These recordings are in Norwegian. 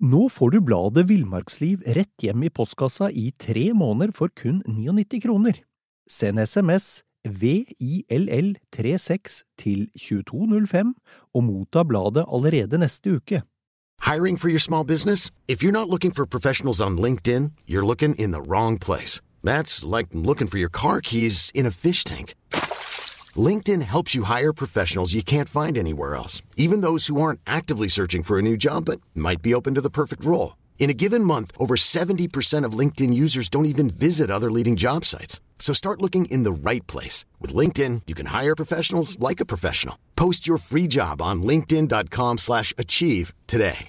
Nå får du bladet Villmarksliv rett hjem I postkassa I 3 måneder for kun 99 kroner. Send SMS VILL36 til 2205 og motta bladet allerede neste uke. Hiring for your small business? If you're not looking for professionals on LinkedIn, you're looking in the wrong place. That's like looking for your car keys in a fish tank. LinkedIn helps you hire professionals you can't find anywhere else, even those who aren't actively searching for a new job but might be open to the perfect role. In a given month, over 70% of LinkedIn users don't even visit other leading job sites. So start looking in the right place. With LinkedIn, you can hire professionals like a professional. Post your free job on linkedin.com/achieve today.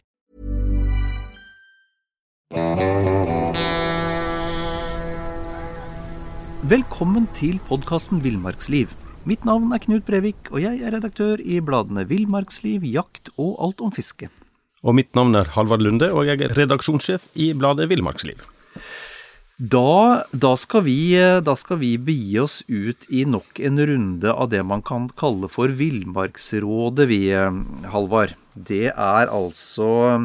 Velkommen til podcasten Villmarksliv. Mitt navn Knut Brevik, og jeg redaktør I bladene Villmarksliv, Jakt og Alt om fiske. Og mitt navn Halvard Lunde, og jeg redaksjonssjef I bladet Villmarksliv. Da skal vi begi oss ut I nok en runde av det man kan kalle for Villmarksrådet, Halvard. Det altså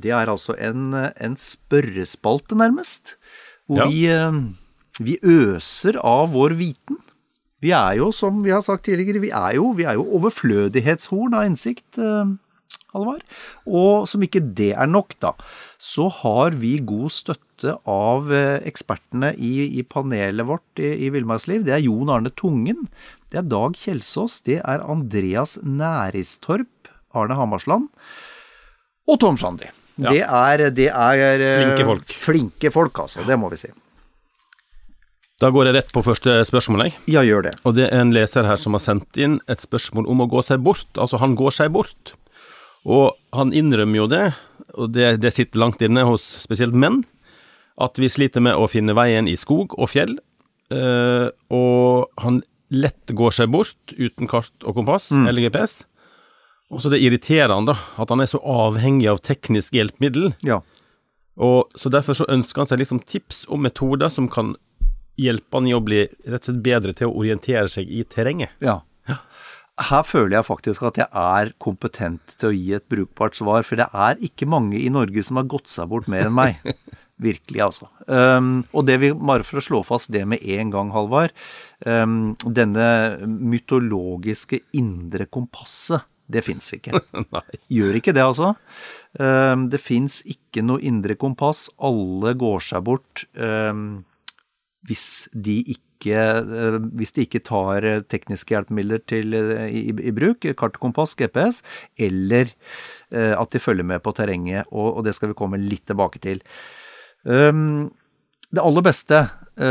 en spørrespalte nærmest, hvor vi øser av vår viten. Vi jo, som vi har sagt tidligere, vi jo overflødighetshorn av innsikt, Halvard. Og som ikke det nok da, så har vi god støtte av ekspertene I panelet vårt I Villmarksliv. Det Jon Arne Tungen, det Dag Kjelsås, det Andreas Næristorp, Arne Hammarsland og Tom Sandi. Ja. Det flinke folk altså, det må vi si. Da går jeg rett på første spørsmål, jeg. Ja, gjør det. Og det en leser her som har sendt inn et spørsmål om å gå seg bort. Altså, han går seg bort. Og han innrømmer jo det, og det sitter langt inne hos spesielt menn, at vi sliter med å finne veien I skog og fjell, og han lett går seg bort uten kart og kompass eller GPS. Og så det irriterer han da, at han så avhengig av teknisk hjelpmiddel. Ja. Og så derfor så ønsker han seg liksom tips og metoder som kan hjelpe han I å bli rett og slett bedre til å orientere seg I terrenget. Ja. Her føler jeg faktisk at jeg kompetent til å gi et brukbart svar, for det ikke mange I Norge som har gått seg bort mer enn meg. Virkelig, altså. Og det bare for å slå fast det med en gang, Halvard, denne mytologiske indre kompasset, det finnes ikke. Gjør ikke det, altså. Det finnes ikke noe indre kompass. Alle går seg bort hvis de ikke tar tekniske hjelpemidler I bruk, kart og kompass, GPS, eller at de følger med på terrenget, og det skal vi komme litt tilbake til. Det aller beste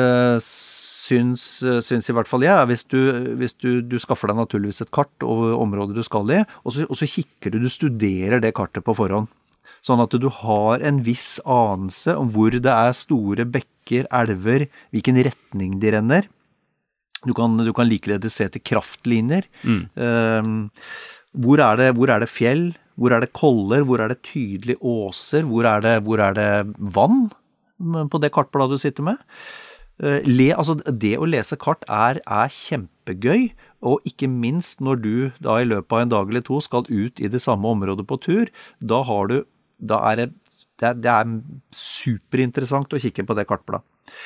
syns I hvert fall jeg, hvis du skaffer deg naturligvis et kart over området du skal I, og så kikker du studerer det kartet på forhånd, sånn at du har en viss anelse om hvor det store bekker, elver, hvilken retning de renner. Du kan likeledes se til kraftlinjer. Hvor det fjell? Hvor det koller? Hvor det tydelige åser? Hvor det vann på det kartbladet du sitter med? Altså det å lese kart kjempegøy, og ikke minst når du da I løpet av en dag eller to skal ut I det samme området på tur, da det superinteressant å kikke på det kartbladet.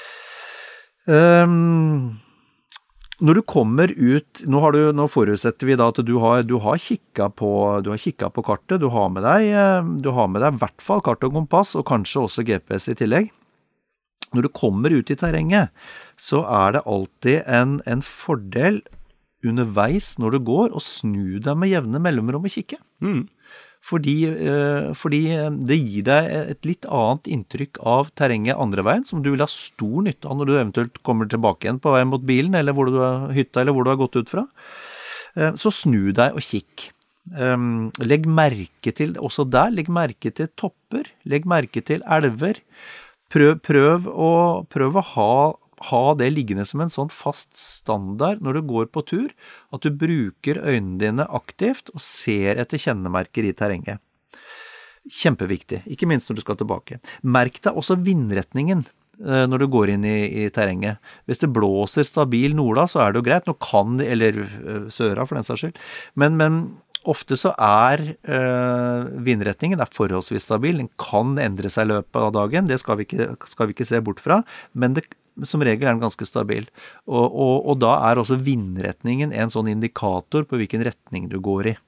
Når du kommer ut, nå forutsetter vi da at du har kikket på kartet, du har med deg I hvert fall kart og kompass, og kanskje også GPS I tillegg. Når du kommer ut I terrenget, så det alltid en fordel underveis når du går, å snu deg med jevne mellomrom og kikke. Fordi det gir deg et litt annet inntrykk av terrenget andre veien, som du vil ha stor nytte av når du eventuelt kommer tilbake igjen på vei mot bilen, eller hvor du hytta, eller hvor du har gått ut fra. Så snu deg og kikk. Legg merke til, også der, legg merke til topper, legg merke til elver. Prøv å ha det liggende som en sånn fast standard når du går på tur, at du bruker øynene dine aktivt og ser etter kjennemerker I terrenget. Kjempeviktig, ikke minst når du skal tilbake. Merk deg også vindretningen når du går inn I terrenget. Hvis det blåser stabil norda, så det jo greit. Nå kan det, eller søra for den saks skyld, men Ofte så vindretningen forholdsvis stabil. Den kan endre seg I løpet av dagen, det skal vi ikke se bort fra, men som regel den ganske stabil. Og da også vindretningen en sånn indikator på hvilken retning du går I.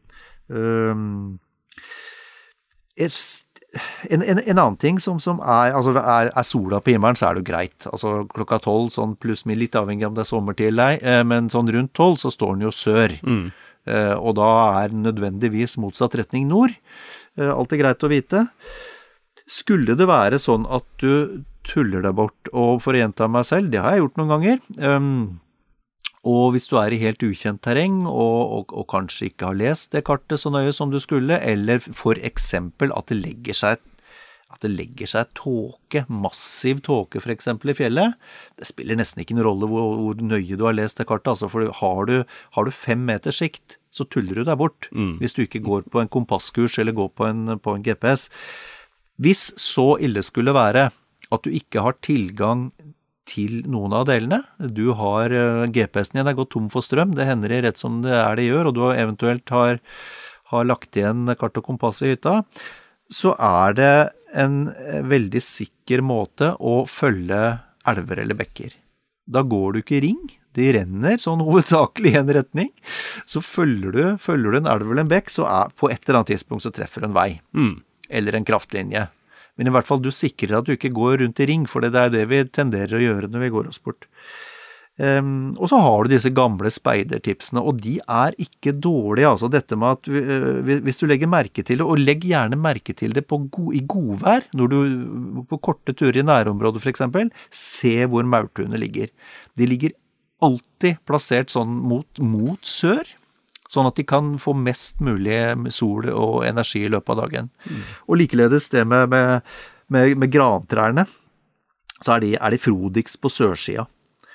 En annen ting som altså sola på himmelen, så det jo greit. Altså klokka 12, sånn pluss min, litt avhengig om det sommertid eller ei, men sånn rundt 12 så står den jo sør. Og da den nødvendigvis motsatt retning nord. Alt greit å vite. Skulle det være sånn at du tuller deg bort, og for å gjenta meg selv, det har jeg gjort noen ganger, og hvis du I helt ukjent terreng, og kanskje ikke har lest det kartet så nøye som du skulle, eller for eksempel at det legger seg tåke, massiv tåke for eksempel I fjellet, det spiller nesten ikke noen rolle hvor nøye du har lest det kartet, altså for har du 5 meters sikt, så tuller du deg bort, hvis du ikke går på en kompasskurs eller går på en GPS. Hvis så ille skulle være at du ikke har tilgang til noen av delene, du har GPS-en igjen gått tom for strøm, det hender rett som det det gjør, og du eventuelt har lagt igjen kart og kompass I hytta, så det en veldig sikker måte å følge elver eller bekker. Da går du ikke I ring, de renner sånn hovedsakelig I en retning, så følger du en elv eller en bekk, så på et eller annet tidspunkt så treffer du en vei, eller en kraftlinje. Men I hvert fall du sikrer at du ikke går rundt I ring, for det det vi tenderer å gjøre når vi går oss bort. Og så har du disse gamle speidertipsene, og de ikke dårlige, altså dette med at hvis du legger merke til det, og legg gjerne merke til det I godvær, når du på korte turer I nærområdet for eksempel, se hvor maurtuene ligger. De ligger alltid plassert sånn mot sør, sånn at de kan få mest mulig sol og energi I løpet av dagen. Og likeledes det med grantrærne, så de frodigst på sørsida.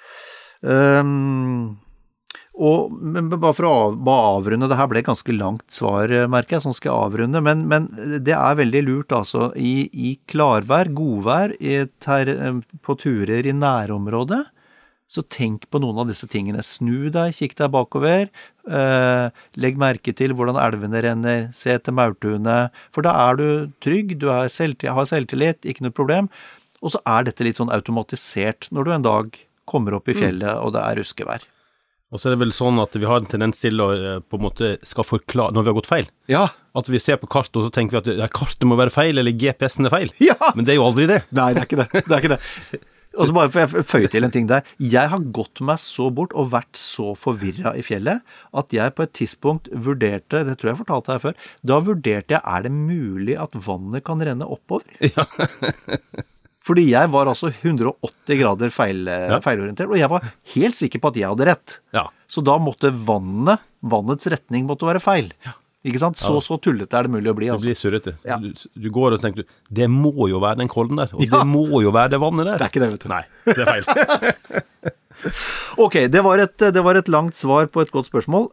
Men bare for å avrunde, det her ble ganske langt svar, merker jeg, sånn skal jeg avrunde, men det veldig lurt altså, I klarvær, godvær, på turer I nærområdet, så tenk på noen av disse tingene. Snu deg, kikk deg bakover, legg merke til hvordan elvene renner, se etter maurtuene, for da du trygg, du har selvtillit, ikke noe problem, og så dette litt sånn automatisert når du en dag kommer opp I fjellet, og det ruskevær. Og så det vel sånn at vi har en tendens til å på en måte skal forklare når vi har gått feil. Ja. At vi ser på kartet, og så tenker vi at kartet må være feil, eller GPS-en feil. Ja. Men det jo aldri det. Nei, det ikke det. Det ikke det. Og så bare for jeg føyer til en ting der. Jeg har gått meg så bort og vært så forvirret I fjellet, at jeg på et tidspunkt vurderte, det tror jeg fortalte deg før, da vurderte jeg, det mulig at vannet kan renne oppover? Ja. Fordi jeg var altså 180 grader feilorientert, og jeg var helt sikker på at jeg hadde rett. Ja. Så da måtte vannets retning måtte være feil. Ja. Ikke sant? Så tullet det mulig å bli. Altså. Det blir surrete. Ja. Du går og tenker, det må jo være den kolden der, og det må jo være det vannet der. Det ikke det, vet du. Nei, det feil. Ok, det var et langt svar på et godt spørsmål.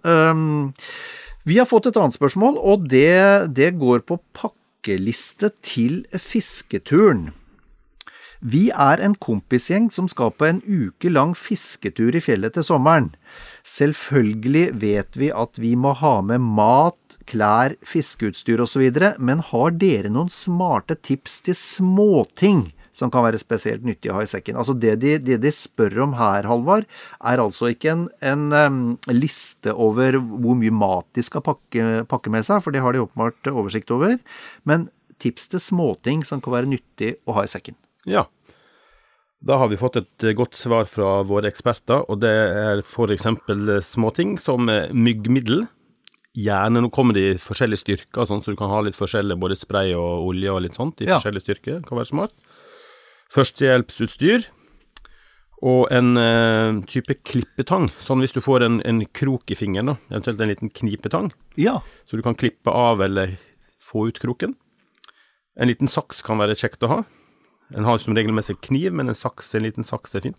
Vi har fått et annet spørsmål, og det går på pakkeliste til fisketuren. Vi en kompisgjeng som skal på en uke lang fisketur I fjellet til sommeren. Selvfølgelig vet vi at vi må ha med mat, klær, fiskeutstyr og så videre, men har dere noen smarte tips til småting som kan være spesielt nyttig å ha I sekken? Altså det de spør om her, Halvard, altså ikke en liste over hvor mye mat de skal pakke med seg, for det har de åpenbart oversikt over, men tips til småting som kan være nyttig å ha I sekken. Ja, da har vi fått et godt svar fra våre eksperter, og det for eksempel småting som myggmiddel. Gjerne, nå kommer de I forskjellige styrker, sånn, så du kan ha litt forskjellige, både spray og olje og litt sånt, I forskjellige styrker, kan være smart. Førstehjelpsutstyr, og en type klippetang, sånn hvis du får en krok I fingeren, da, eventuelt en liten knipetang, så du kan klippe av eller få ut kroken. En liten saks kan være kjekt å ha. En har som regel med seg kniv, men en liten saks fint.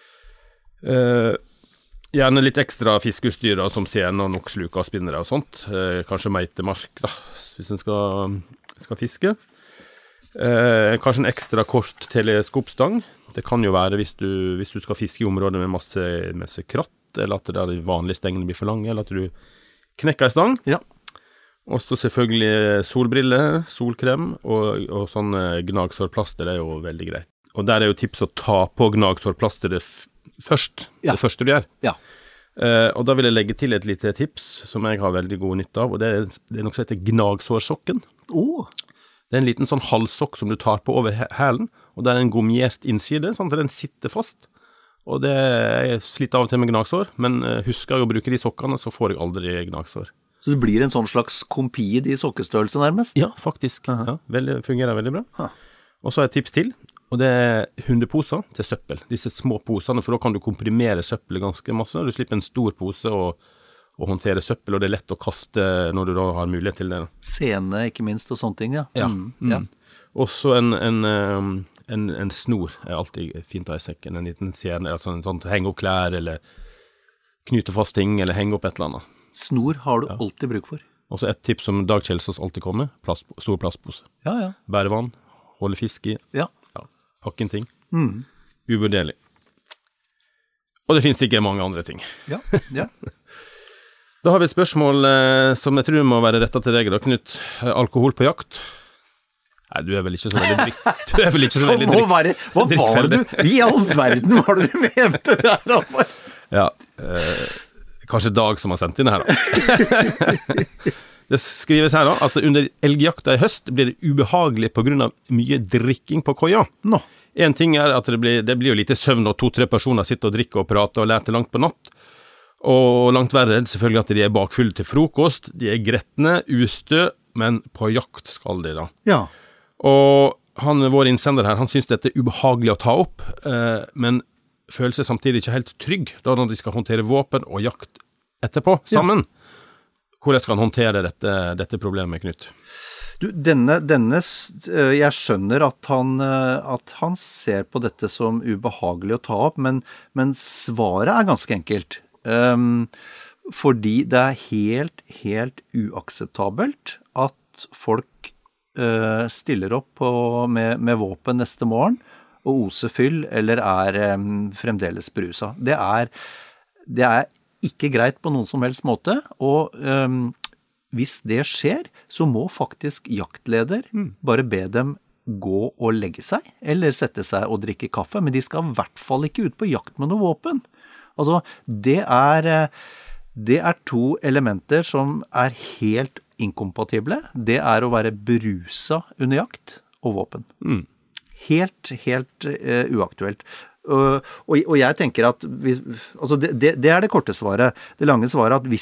Gjerne litt ekstra fiskeutstyr som sene og nok sluker og spinnere og sånt. Kanskje meitemark da, hvis en skal fiske. Kanskje en ekstra kort teleskopstang. Det kan jo være hvis du skal fiske I områder med masse kratt, eller at de vanlige stengene blir for lange, eller at du knekka i stang, Ja. og så selvfølgelig solbriller, solkrem, og sånn gnagsårplaster er jo veldig greit. Og der er jo tips å ta på gnagsårplasteret først, Ja. det første du gjør. Ja. Og da vil jeg legge til et lite tips som jeg har veldig god nytte av, og det er noe som heter gnagsårsokken. Det er en liten sånn halssokk som du tar på over hælen, og det er en gommiert innside, sånn at den sitter fast. Og det er slitt av og til med gnagsår, men husker jeg å bruke de sokkene, så får jeg aldri gnagsår. Så det blir en sånn slags kompid i sokkestørrelse nærmest? Ja, faktisk. Ja, fungerer veldig bra. Huh. Og så har jeg et tips til, og det er hundeposer til søppel. Disse små posene, for da kan du komprimere søppel ganske masse. Du slipper en stor pose og håndtere søppel, og det er lett å kaste når du da har mulighet til det. Scene, ikke minst, og sånne ting, ja. Ja. Ja. Også en snor er alltid fint å ha i sekken. En liten scene, altså en sånn henge opp klær, eller knyte fast ting, eller henge opp et eller annet. Snor har du alltid bruk for. Og så et tips som Dag Kjelsås alltid kommer, stor plastpose. Ja, ja. Bære vann, holde fisk i, Ja. pakke inn ting. Uvurderlig. Og det finnes ikke mange andre ting. Ja, ja. Da har vi et spørsmål som jeg tror må være rettet til deg da, Knut. Alkohol på jakt? Nei, du er vel ikke så veldig drikkfeldig. Hva var det du? I all verden var det du mente der, Alvar? Ja, kanskje Dag som har sendt inn det her da. Det skrives her da, at under elgjakta i høst blir det ubehagelig på grunn av mye drikking på koia. Nå. En ting er at det blir jo lite søvn når 2-3 personer sitter og drikker og prater og lærer til langt på natt. Og langt verre er det selvfølgelig at de er bakfulle til frokost, de er gretne, ustø, men på jakt skal de da. Ja. Og vår innsender her, han synes dette er ubehagelig å ta opp, men føler seg samtidig ikke helt trygg da når de skal håndtere våpen og jakt etterpå, sammen. Hvordan skal han håndtere dette problemet, Knut? Du, jeg skjønner at han ser på dette som ubehagelig å ta opp, men svaret er ganske enkelt. Fordi det er helt uakseptabelt at folk stiller opp med våpen neste morgen og oser fyll, eller er fremdeles berusa. Det er ikke greit på noen som helst måte, og hvis det skjer, så må faktisk jaktleder bare be dem gå og legge seg, eller sette seg og drikke kaffe, men de skal i hvert fall ikke ut på jakt med noe våpen. Altså, det er to elementer som er helt inkompatible. Det er å være berusa under jakt og våpen. Helt uaktuelt. Og jeg tenker at det er det korte svaret. Det lange svaret at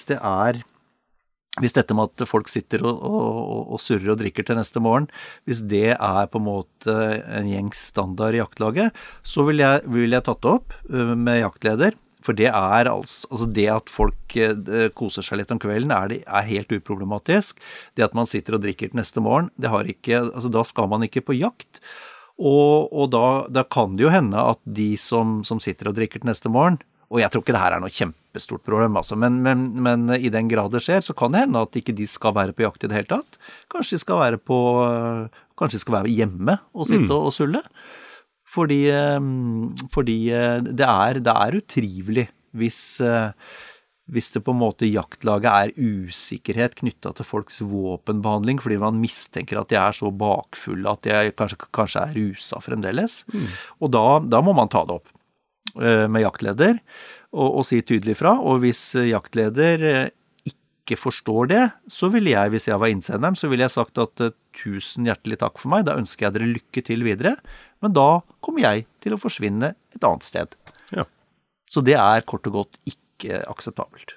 hvis dette med at folk sitter og surrer og drikker til neste morgen, hvis det er på en måte en gjengs standard i jaktlaget, så vil jeg tatt det opp med jaktleder. For det er altså det at folk koser seg litt om kvelden er helt uproblematisk. Det at man sitter og drikker til neste morgen, da skal man ikke på jakt. Og da kan det jo hende at de som sitter og drikker til neste morgen, og jeg tror ikke det her er noe kjempestort problem, altså, men i den grad det skjer, så kan det hende at ikke de skal være på jakt i det hele tatt. Kanskje de skal være hjemme og sitte og sulle. Fordi det er utrivelig hvis det på en måte i jaktlaget er usikkerhet knyttet til folks våpenbehandling, fordi man mistenker at de er så bakfulle at de kanskje er rusa fremdeles. Og da må man ta det opp med jaktleder og si tydelig fra, og hvis jaktleder ikke forstår det, så ville jeg, hvis jeg var innsenderen, så ville jeg sagt at 1000 hjertelig takk for meg, da ønsker jeg dere lykke til videre, men da kommer jeg til å forsvinne et annet sted. Ja. Så det er kort og godt ikke akseptabelt.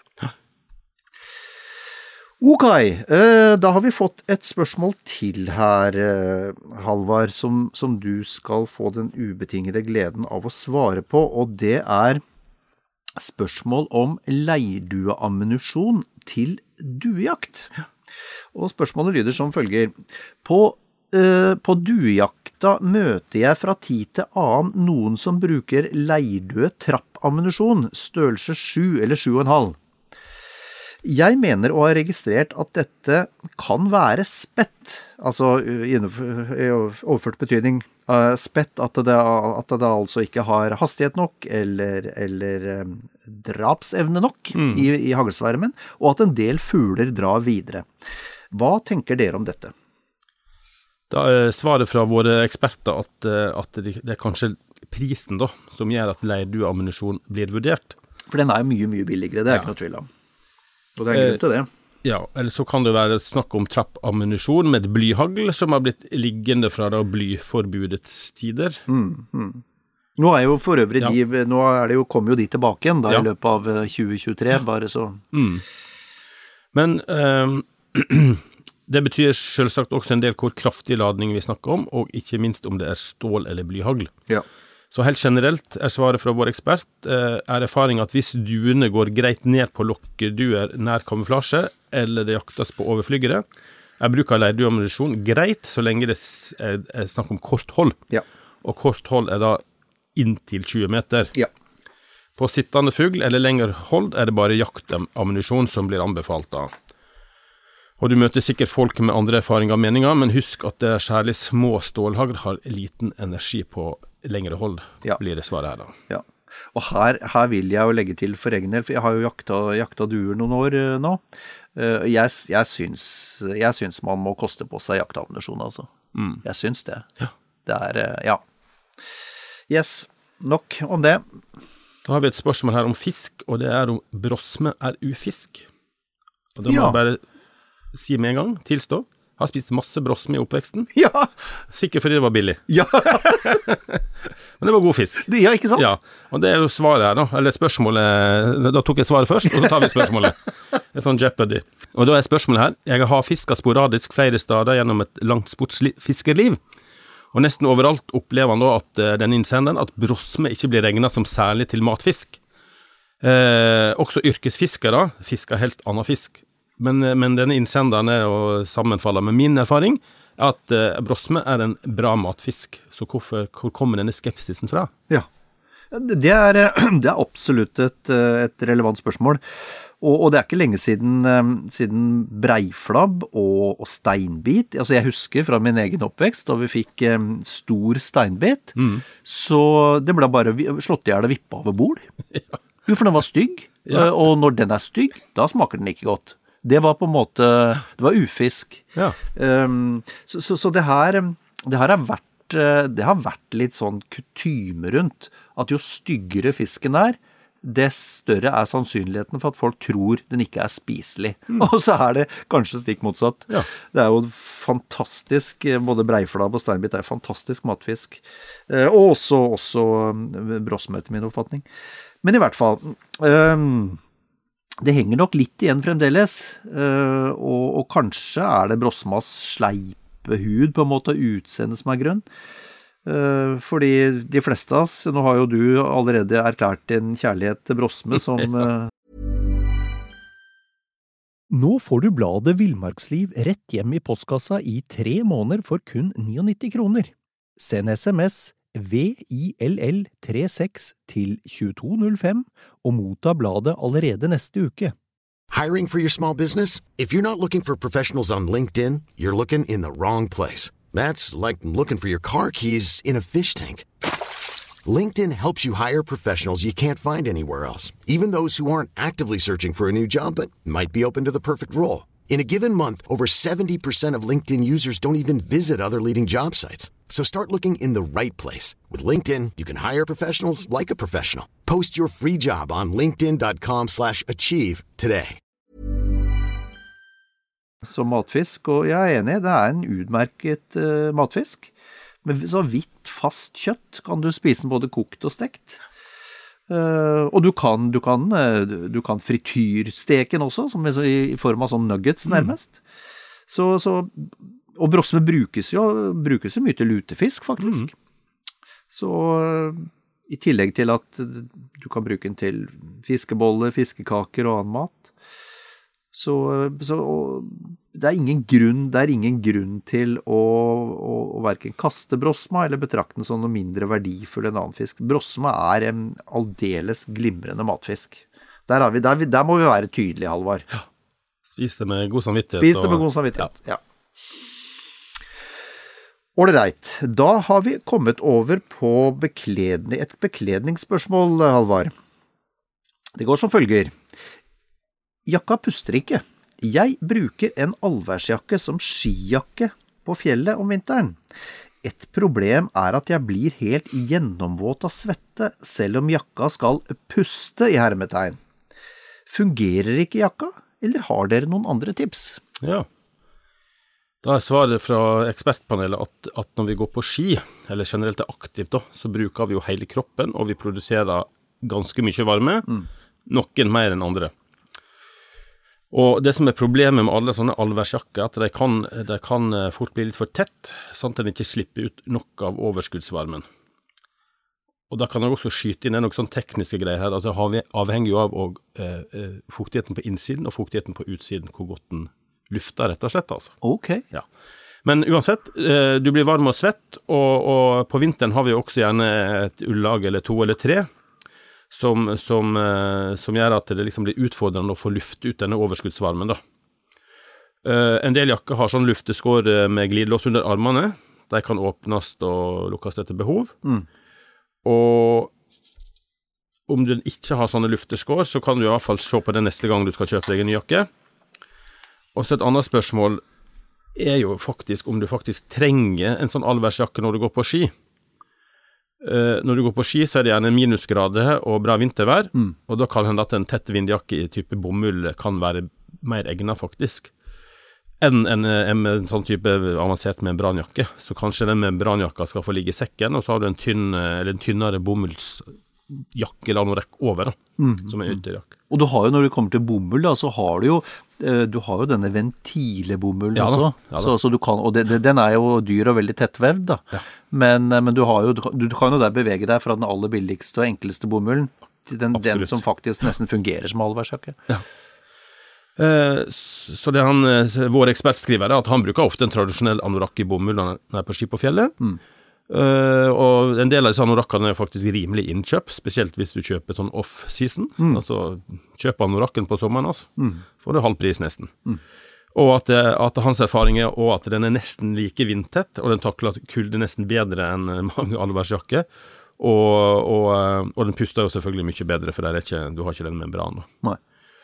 Ok, da har vi fått et spørsmål til her, Halvard, som du skal få den ubetingede gleden av å svare på, og det er spørsmål om leirdueammunisjon til duejakt. Og spørsmålet lyder som følger: På duejakta møter jeg fra tid til annen noen som bruker leirdue trappammunisjon, størrelse 7 eller 7,5. Jeg mener å ha registrert at dette kan være spett, altså i overført betydning spett, at det altså ikke har hastighet nok eller drapsevne nok i haglsvermen, og at en del fugler drar videre. Hva tenker dere om dette? Da svaret fra våre eksperter at det kanskje prisen da, som gjør at leirdueammunisjon blir vurdert. For den jo mye, mye billigere, det ikke noe tvil om. Og det en grunn til det. Ja, eller så kan det være snakk om trappammunisjon med blyhagl, som har blitt liggende fra da blyforbudets tider. Nå jo for øvrig kommer jo de tilbake igjen da, i løpet av 2023, bare så. Men det betyr selvsagt også en del hvor kraftig ladning vi snakker om, og ikke minst om det stål eller blyhagl. Ja. Så helt generelt svaret fra vår ekspert erfaring at hvis duene går greit ned på lokkeduer nær kamuflasje, eller det jaktes på overflygere, bruk av leirdueammunisjon greit, så lenge det snakk om kort hold. Ja. Og kort hold da inntil 20 meter. Ja. På sittende fugl eller lengre hold det bare jaktammunisjon som blir anbefalt da. Og du møter sikkert folk med andre erfaringer og meninger, men husk at det særlig små stålhagl har liten energi på lengre hold, blir det svaret her da. Ja, og her vil jeg jo legge til for egen del, for jeg har jo jakta duer noen år nå. Jeg syns man må koste på seg jaktammunisjon, altså. Jeg syns det. Ja. Det ja. Yes, nok om det. Da har vi et spørsmål her om fisk, og det om brosme ufisk. Og da må jeg bare si med en gang, tilstå. Har spist masse brosme i oppveksten. Ja! Sikkert fordi det var billig. Ja! Men det var god fisk. Ja, ikke sant? Ja, og det jo svaret her da, eller spørsmålet, da tok jeg svaret først, og så tar vi spørsmålet. Det sånn Jeopardy. Og da spørsmålet her, jeg har fisket sporadisk flere steder gjennom et langt sportsfiskerliv, og nesten overalt opplever han da at den innsenderen, at brosme ikke blir regnet som særlig til matfisk. Også yrkesfiskere fisker helt annen fisk. Men denne innsenderen og sammenfaller med min erfaring, at brosme en bra matfisk. Så hvor kommer denne skepsisen fra? Ja, det absolutt et relevant spørsmål. Og det ikke lenge siden breiflabb og steinbit. Altså jeg husker fra min egen oppvekst, da vi fikk stor steinbit, så det ble bare slått i hjel og vippet over bord. Ja. Jo, for den var stygg, og når den stygg, da smaker den ikke godt. Det var på en måte, det var ufisk. Ja. Så det har vært litt sånn kutyme rundt, at jo styggere fisken det større sannsynligheten for at folk tror den ikke spiselig. Og så det kanskje stikk motsatt. Ja. Det jo fantastisk, både breiflabb og steinbit fantastisk matfisk. Og også brosme etter min oppfatning. Men i hvert fall, det henger nok litt igjen fremdeles, og kanskje det brosmas sleipehud på en måte utseende som grunn. Fordi de fleste av oss, nå har jo du allerede erklært din kjærlighet til brosme som... Nå får du bladet Villmarksliv rett hjem i postkassa i 3 måneder for kun 99 kroner. Send SMS VILL36 til 2205 og motta bladet allerede neste uke. Hiring for your small business? If you're not looking for professionals on LinkedIn, you're looking in the wrong place. That's like looking for your car keys in a fish tank. LinkedIn helps you hire professionals you can't find anywhere else, even those who aren't actively searching for a new job but might be open to the perfect role. In a given month, over 70% of LinkedIn users don't even visit other leading job sites. So start looking in the right place. With LinkedIn, you can hire professionals like a professional. Post your free job on linkedin.com/achieve today. Som matfisk, og jeg enig, det en utmerket matfisk. Med så vidt fast kjøtt kan du spise den både kokt og stekt. Og du kan frityrsteke den også, som i form av sånn nuggets nærmest. Og brosme brukes jo mye til lutefisk, faktisk. Så i tillegg til at du kan bruke den til fiskeboller, fiskekaker og annen mat, så det ingen grunn til å hverken kaste brosma eller betrakte den som noe mindre verdifull enn annen fisk. Brosma en aldeles glimrende matfisk. Der må vi være tydelige, Halvard. Ja, Spis det med god samvittighet. Spis det med god samvittighet, ja. Ålreit, da har vi kommet over på et bekledningsspørsmål, Halvard. Det går som følger. Jakka puster ikke. Jeg bruker en allværsjakke som skijakke på fjellet om vinteren. Et problem er at jeg blir helt gjennomvåt av svette, selv om jakka skal puste i hermetegn. Fungerer ikke jakka, eller har dere noen andre tips? Ja. Da svaret fra ekspertpanelet at når vi går på ski, eller generelt er aktivt da, så bruker vi jo hele kroppen, og vi produserer ganske mye varme, noen mer enn andre. Og det som er problemet med alle sånne allværsjakker, at de kan fort bli litt for tett, sånn at de ikke slipper ut nok av overskuddsvarmen. Og da kan jeg også skyte inn noen sånne tekniske greier her, altså avhenger jo av fuktigheten på innsiden og fuktigheten på utsiden, hvor godt den lufta rett og slett, altså. Ok. Ja. Men uansett, du blir varm og svett, og på vinteren har vi også gjerne et ullag eller 2 eller 3, som gjør at det liksom blir utfordrende å få luft ut denne overskuddsvarmen da. En del jakker har sånn lufteskår med glidelås under armene, de kan åpnes og lukkes etter behov, og om du ikke har sånne lufteskår, så kan du i hvert fall se på det neste gang du skal kjøpe deg en ny jakke. Og så et annet spørsmål er jo faktisk om du faktisk trenger en sånn allværsjakke når du går på ski. Når du går på ski så er det gjerne minusgrader og bra vintervær, og da kan hende at en tett vindjakke i type bomull kan være mer egnet faktisk, enn en sånn type avansert membranjakke. Så kanskje den membranjakka skal få ligge i sekken, og så har du en tynnere bomullsjakke eller noe rekk over da, som er ytterjakke. Og du har jo, når du kommer til bomull da, så har du har jo denne ventilebomullen også, så du kan, og den er jo dyr og veldig tettvevd da, men du kan jo der bevege deg fra den aller billigste og enkleste bomullen til den som faktisk nesten fungerer som allværsjakke. Ja. Så det vår ekspert skriver er at han bruker ofte en tradisjonell anorakk i bomull når han er på ski på fjellet, og en del av disse anorakkene er faktisk rimelig innkjøp, spesielt hvis du kjøper sånn off-season, altså kjøper anorakken på sommeren altså, får du halv pris nesten. Og at hans erfaring er og at den er nesten like vindtett, og den takler kulde nesten bedre enn mange allværsjakker, og den puster jo selvfølgelig mye bedre, for du har ikke den membranen. Nei.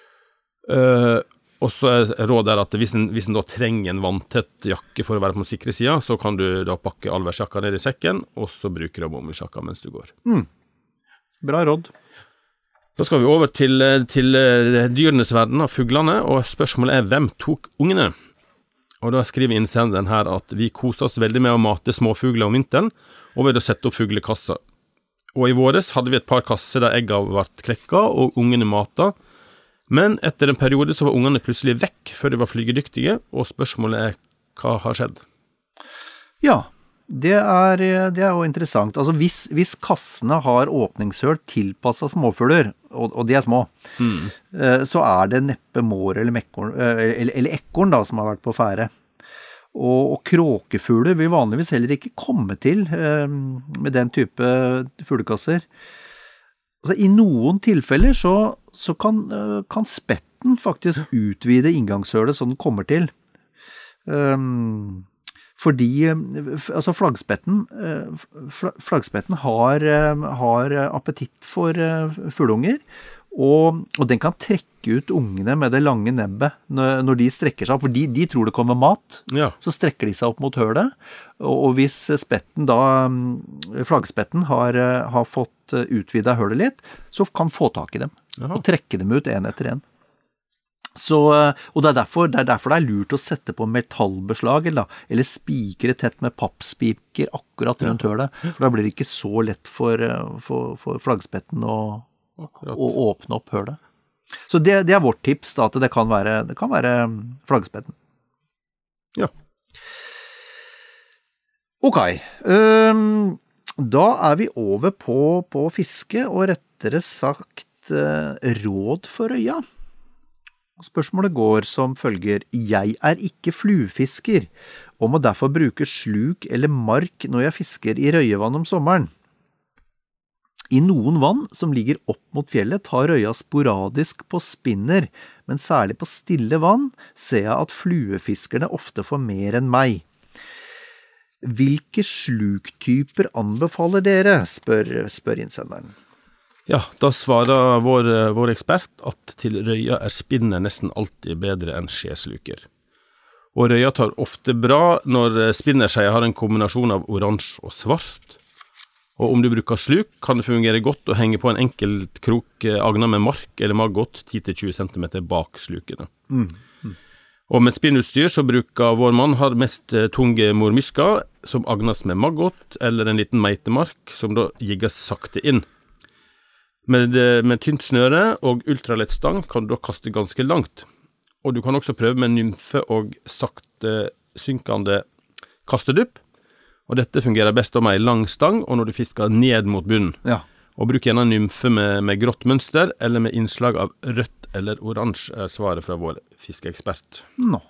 Og så er råd der at hvis en da trenger en vanntett jakke for å være på den sikre siden, så kan du da pakke allværsjakka ned i sekken, og så bruker du bomullsjakka mens du går. Bra råd. Da skal vi over til dyrenes verden av fuglene, og spørsmålet er hvem tok ungene? Og da skriver innsenderen her at vi koser oss veldig med å mate småfugler om vinteren, og ved å sette opp fuglekasser. Og i våres hadde vi et par kasser der egget ble klekka, og ungene matet. Men etter en periode så var ungene plutselig vekk før de var flygedyktige, og spørsmålet er hva har skjedd? Ja, det er jo interessant. Altså hvis kassene har åpningshøl tilpasset småfugler, og de er små, så er det neppe mår eller ekorn da, som har vært på fære. Og kråkefugler vil vanligvis heller ikke komme til med den type fuglekasser. Altså, i noen tilfeller så kan spetten faktisk utvide inngangshølet som den kommer til. Fordi altså flaggspetten har appetitt for fugleunger, og den kan trekke ut ungene med det lange nebbet når de strekker seg opp, for de tror det kommer mat, så strekker de seg opp mot hølet, og hvis flaggspetten har fått utvidet hølet litt, så kan få tak i dem, og trekke dem ut en etter en. Og det er derfor det er lurt å sette på metallbeslag, eller spikre tett med pappspiker akkurat rundt hølet, for da blir det ikke så lett for flaggspetten å åpne opp hølet. Så det er vårt tips da, at det kan være flaggspetten. Ja. Ok, da er vi over på fiske, og rettere sagt råd for øya. Spørsmålet går som følger: jeg er ikke fluefisker, og må derfor bruke sluk eller mark når jeg fisker i røyevann om sommeren. I noen vann som ligger opp mot fjellet tar røya sporadisk på spinner, men særlig på stille vann ser jeg at fluefiskerne ofte får mer enn meg. Hvilke sluktyper anbefaler dere, spør innsenderen. Ja, da svarer vår ekspert at til røya spinner nesten alltid bedre enn skjesluker. Og røya tar ofte bra når spinnerskjeia har en kombinasjon av oransje og svart. Og om du bruker sluk, kan det fungere godt å henge på en enkelt krok agna med mark eller maggot 10-20 cm bak slukene. Og med spinnutstyr så bruker vår mann har mest tunge mormysker som agnes med maggot eller en liten meitemark som da gigges sakte inn. Med tynt snøre og ultralett stang kan du da kaste ganske langt. Og du kan også prøve med nymfe og sakte synkende kastedupp. Og dette fungerer best med en lang stang, og når du fisker ned mot bunnen. Ja. Og bruk gjerne nymfe med grått mønster, eller med innslag av rødt eller oransje, svaret fra vår fiskeekspert. Nå.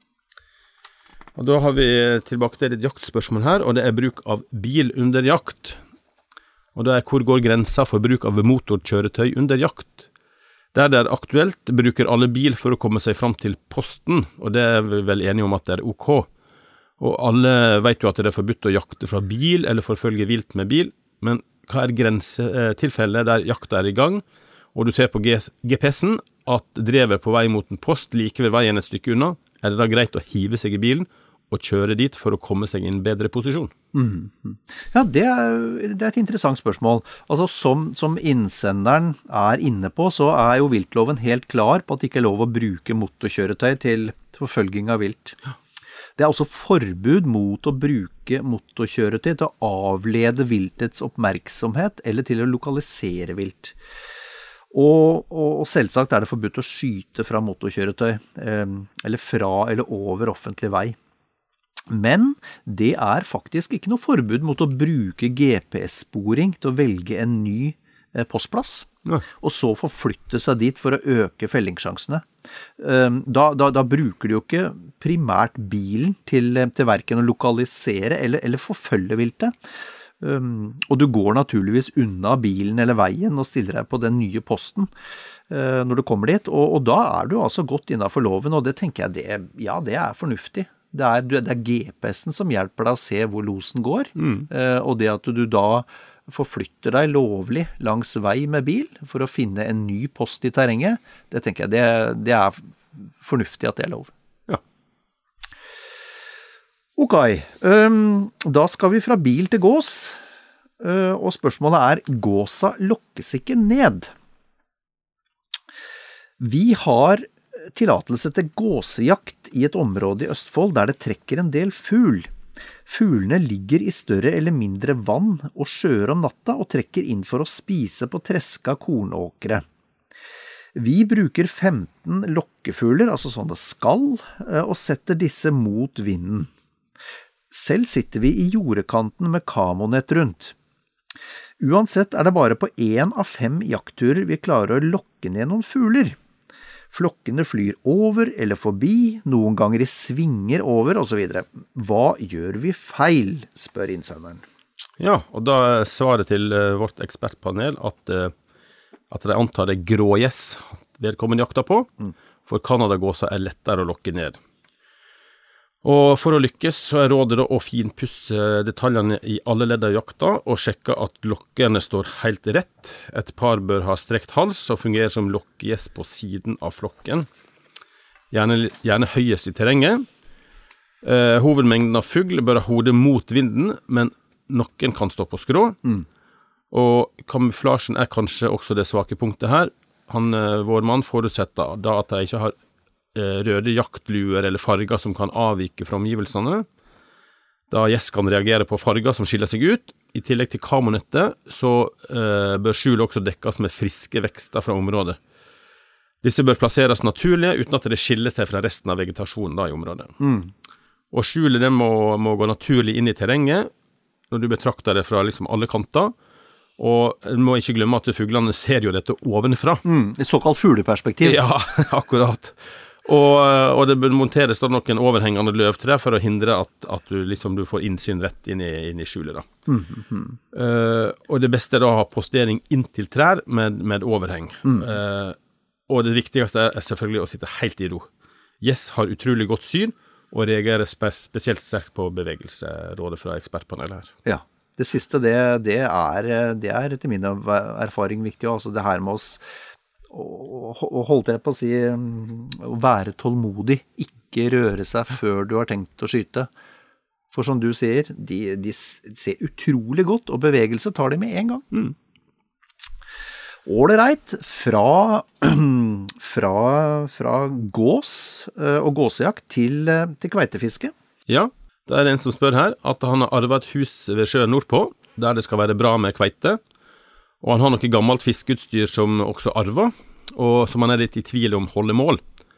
Og da har vi tilbake til et jaktspørsmål her, og det bruk av bil under jakt. Og det hvor går grensa for bruk av motorkjøretøy under jakt? Der det aktuelt, bruker alle bil for å komme seg fram til posten, og det vi vel enige om at det ok. Og alle vet jo at det forbudt å jakte fra bil eller forfølge vilt med bil, men hva grensetilfellet der jakta I gang, og du ser på GPS-en at drevet på vei mot en post like ved veien et stykke unna, det da greit å hive seg I bilen og kjøre dit for å komme seg I en bedre posisjon? Ja, det et interessant spørsmål. Altså, som innsenderen inne på, så jo viltloven helt klar på at det ikke lov å bruke motorkjøretøy til forfølging av vilt. Det også forbud mot å bruke motorkjøretøy til å avlede viltets oppmerksomhet eller til å lokalisere vilt. Og selvsagt det forbudt å skyte fra motorkjøretøy, eller fra eller over offentlig vei. Men det faktisk ikke noe forbud mot å bruke GPS-sporing til å velge en ny postplass, og så forflytte seg dit for å øke fellingssjansene. Da bruker du jo ikke primært bilen til hverken å lokalisere eller forfølge viltet. Og du går naturligvis unna bilen eller veien og stiller deg på den nye posten når du kommer dit, og da du altså godt innenfor loven, og det tenker jeg, det fornuftig. Det GPS-en som hjelper deg å se hvor losen går, og det at du da forflytter deg lovlig langs vei med bil for å finne en ny post I terrenget, det tenker jeg, det fornuftig at det lov. Ja. Ok, da skal vi fra bil til gås, og spørsmålet gåsa lokkes ikke ned. Vi har tillatelse til gåsejakt I et område I Østfold der det trekker en del fugl. Fuglene ligger I større eller mindre vann og sjøer om natta og trekker inn for å spise på treska kornåkre. Vi bruker 15 lokkefugler, altså sånne skall, og setter disse mot vinden. Selv sitter vi I jordekanten med kamonett rundt. Uansett det bare på 1 av 5 jaktturer vi klarer å lokke ned noen fugler. Flokkene flyr over eller forbi, noen ganger I svinger over, og så videre. Hva gjør vi feil, spør innsenderen. Ja, og da svaret til vårt ekspertpanel at de antar det grågjess vedkommende jakta på, for Canadagåsa lettere å lokke ned. Og for å lykkes så rådet det å finpusse detaljene I alle ledd av jakta og sjekke at lokkene står helt rett. Et par bør ha strekt hals og fungere som lokkegjess på siden av flokken. Gjerne høyest I terrenget. Hovedmengden av fugl bør ha hodet mot vinden, men noen kan stå på skrå. Og kamuflasjen kanskje også det svake punktet her. Vår mann forutsetter da at de ikke har røde jaktluer eller farger som kan avvike fra omgivelsene. Da gjess kan reagere på farger som skiller seg ut. I tillegg til kamonettet så bør skjulet også dekkes med friske vekster fra området. Disse bør plasseres naturlig uten at det skiller seg fra resten av vegetasjonen da I området. Og skjulet det må gå naturlig inn I terrenget når du betrakter det fra liksom alle kanter. Og du må ikke glemme at fuglene ser jo dette ovenfra. Et såkalt fugleperspektiv. Ja, akkurat. Og det bør monteres da noen overhengende løvtrær for å hindre at du får innsyn rett inn i skjulet da. Og det beste er da å ha postering inntil trær med overheng. Og det viktigste er selvfølgelig å sitte helt i ro. Gjess har utrolig godt syn, og reagerer spesielt sterkt på bevegelse, rådet fra ekspertpanelet her. Ja, det siste, det er etter min erfaring viktig, altså det her med oss, og holdt jeg på å si, å være tålmodig, ikke røre seg før du har tenkt å skyte. For som du sier, de ser utrolig godt, og bevegelse tar de med en gang. Ålreit, fra gås og gåsejakt til kveitefiske. Ja, det er en som spør her at han har arvet et hus ved sjøen nordpå, der det skal være bra med kveite, og han har noe gammelt fiskeutstyr som også arver, og som han er litt i tvil om holdemål.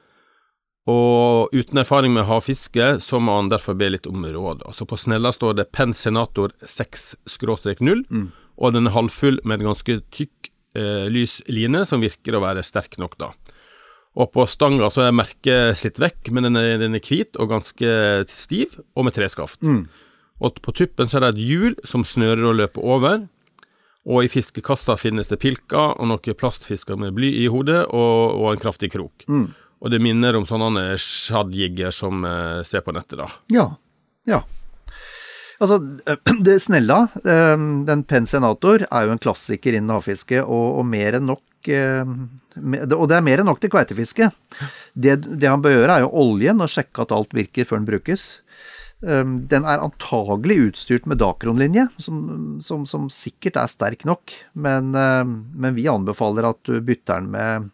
Og uten erfaring med havfiske, så må han derfor be litt om råd. Altså på snella står det Penn Senator 6/0, og den er halvfull med en ganske tykk lys line som virker å være sterk nok da. Og på stanga så er merket slitt vekk, men den er hvit og ganske stiv, og med treskaft. Og på tuppen så er det et hjul som snører og løper over, og i fiskekassa finnes det pilker og noen plastfisker med bly i hodet og en kraftig krok. Og det minner om sånne shadjigger som ser på nettet da. Ja. Altså, det snella, den Penn Senator, er jo en klassiker innen havfiske, og mer enn nok, og det er mer enn nok til kveitefiske. Det han bør gjøre er jo oljen og sjekke at alt virker før den brukes. Den er antagelig utstyrt med Dacron-linje, som sikkert er sterk nok, men vi anbefaler at du bytter den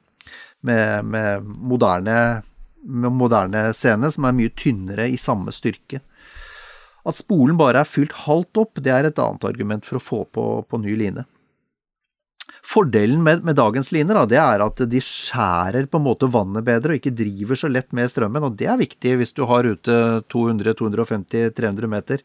med moderne scene, som er mye tynnere i samme styrke. At spolen bare er fylt halvt opp, det er et annet argument for å få på ny line. Fordelen med dagens liner da, det er at de skjærer på en måte vannet bedre og ikke driver så lett med strømmen, og det er viktig hvis du har ute 200, 250, 300 meter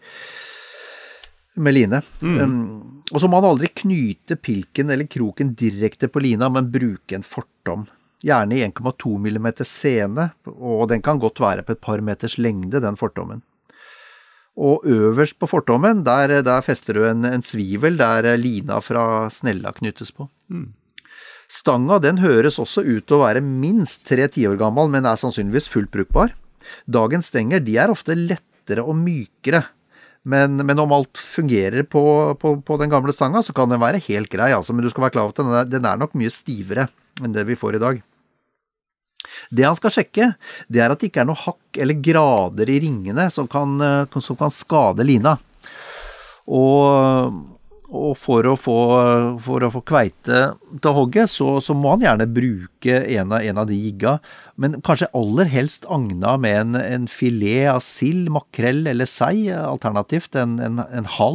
med line. Og så må man aldri knyte pilken eller kroken direkte på lina, men bruke en fortom. Gjerne i 1,2 mm sene, og den kan godt være på et par meters lengde, den fortommen. Og øverst på fortommen, der fester du en svivel der lina fra snella knyttes på. Stanga, den høres også ut til å være minst 3-10 år gammel, men er sannsynligvis fullt brukbar. Dagens stenger, de er ofte lettere og mykere, men om alt fungerer på den gamle stanga, så kan den være helt grei, altså, men du skal være klar over at den er nok mye stivere enn det vi får i dag. Det han skal sjekke, det er at det ikke er noe hakk eller grader i ringene som kan skade lina. Og for å få kveite til hogget, så må han gjerne bruke en av de jigga, men kanskje aller helst agna med en filet av sild, makrell eller sei, alternativt en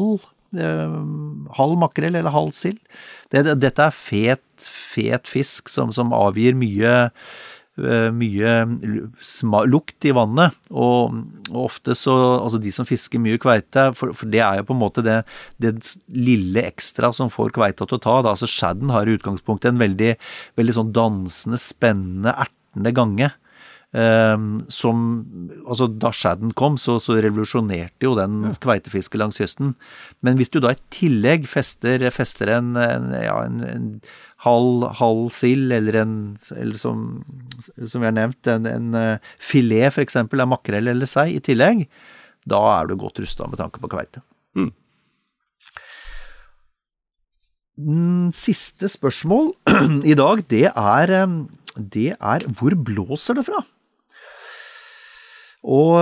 halv makrell eller halv sild. Dette er fet fisk som avgir mye lukt i vannet, og ofte så, altså de som fisker mye kveite, for det er jo på en måte det lille ekstra som får kveita til å ta, da. Altså shadden har i utgangspunktet en veldig, veldig sånn dansende, spennende, ertende gange, altså da shadden kom, så revolusjonerte jo den kveitefiske langs kysten, men hvis du da i tillegg fester en halv sild, eller som vi har nevnt, en filet for eksempel av makrell eller sei i tillegg, da er du godt rustet med tanke på kveite. Siste spørsmål i dag, det er hvor blåser det fra? Og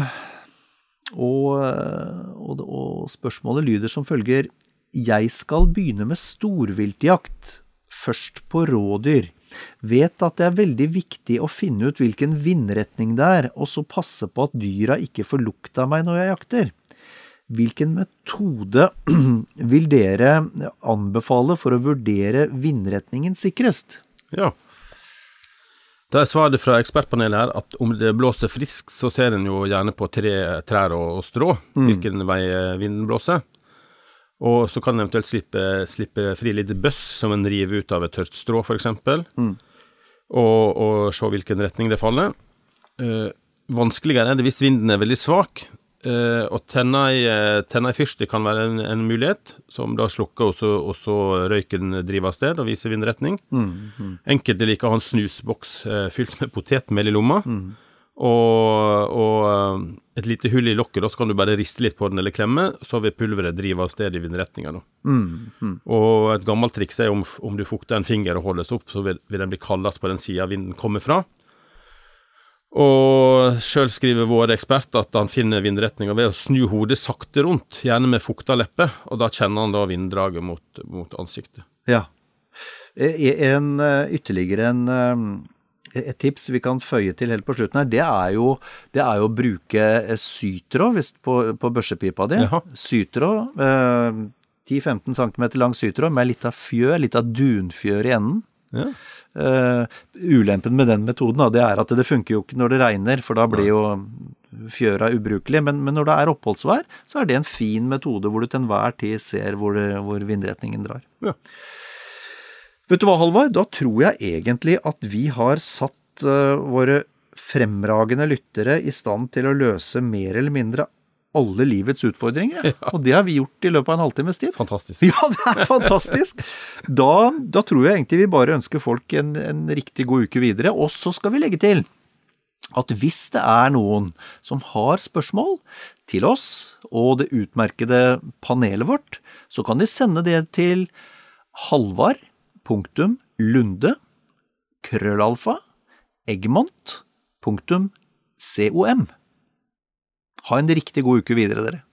spørsmålet lyder som følger: jeg skal begynne med storviltjakt, først på rådyr. Vet at det er veldig viktig å finne ut hvilken vindretning det er, og så passe på at dyra ikke får lukt av meg når jeg jakter. Hvilken metode vil dere anbefale for å vurdere vindretningen sikrest? Ja. Da er svaret fra ekspertpanelet her at om det blåser frisk, så ser en jo gjerne på trær og strå, hvilken vei vinden blåser. Og så kan en eventuelt slippe fri litt bøss som en river ut av et tørt strå, for eksempel, og se hvilken retning det faller. Vanskeligere det hvis vinden veldig svak, og tenne i fyrste kan være en mulighet, som da slukker og så røyken driver av sted og viser vindretning. Enkelte liker å ha en snusboks fylt med potetmel i lomma, og et lite hull i lokket, da så kan du bare riste litt på den eller klemme, så vil pulveret drive av sted i vindretninga. Og et gammelt triks om du fukter en finger og holdes opp, så vil den bli kaldest på den siden vinden kommer fra. Og selv skriver vår ekspert at han finner vindretninga ved å snu hodet sakte rundt, gjerne med fukta leppe, og da kjenner han da vinddraget mot ansiktet. Ja. Et tips vi kan føye til helt på slutten her, det er jo å bruke sytråd på børsepipa di. Sytråd, 10-15 cm lang sytråd med litt av dunfjør i enden. Ja. Ulempen med den metoden det er at det funker jo ikke når det regner, for da blir jo fjøra ubrukelig, men når det er oppholdsvær, så er det en fin metode hvor du til enhver tid ser hvor vindretningen drar. Ja. Vet du hva, Halvard? Da tror jeg egentlig at vi har satt våre fremragende lyttere i stand til å løse mer eller mindre alle livets utfordringer. Ja. Og det har vi gjort i løpet av en halvtimes tid. Fantastisk. Ja, det er fantastisk. Da tror jeg egentlig vi bare ønsker folk en riktig god uke videre, og så skal vi legge til at hvis det er noen som har spørsmål til oss og det utmerkede panelet vårt, så kan de sende det til halvard.lunde@egmont.com. Ha en riktig god uke videre, dere.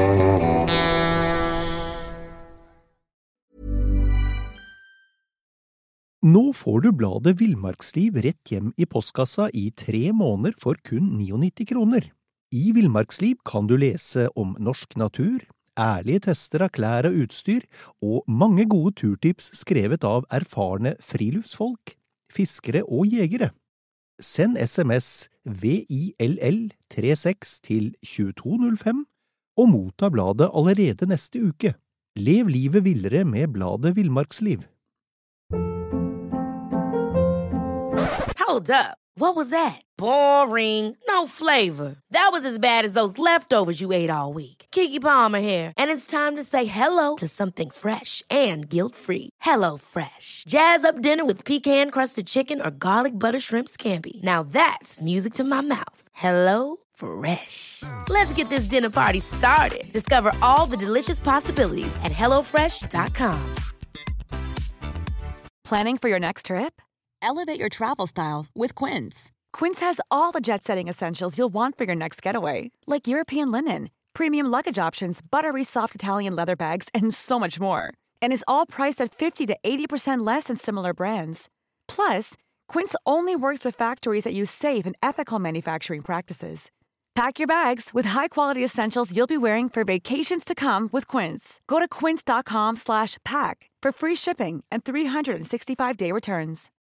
Nå får du bladet Villmarksliv rett hjem i postkassa i 3 måneder for kun 99 kroner. I Villmarksliv kan du lese om norsk natur, ærlige tester av klær og utstyr, og mange gode turtips skrevet av erfarne friluftsfolk, fiskere og jegere. Send SMS VILL36 til 2205 og motta bladet allerede neste uke. Lev livet villere med bladet Villmarksliv. Hold up. What was that? Boring. No flavor. That was as bad as those leftovers you ate all week. Keke Palmer here, and it's time to say hello to something fresh and guilt-free. Hello Fresh. Jazz up dinner with pecan-crusted chicken or garlic butter shrimp scampi. Now that's music to my mouth. Hello Fresh. Let's get this dinner party started. Discover all the delicious possibilities at HelloFresh.com. Planning for your next trip? Elevate your travel style with Quince. Quince has all the jet-setting essentials you'll want for your next getaway, like European linen, premium luggage options, buttery soft Italian leather bags, and so much more. And is all priced at 50 to 80% less than similar brands. Plus, Quince only works with factories that use safe and ethical manufacturing practices. Pack your bags with high-quality essentials you'll be wearing for vacations to come with Quince. Go to quince.com/pack for free shipping and 365-day returns.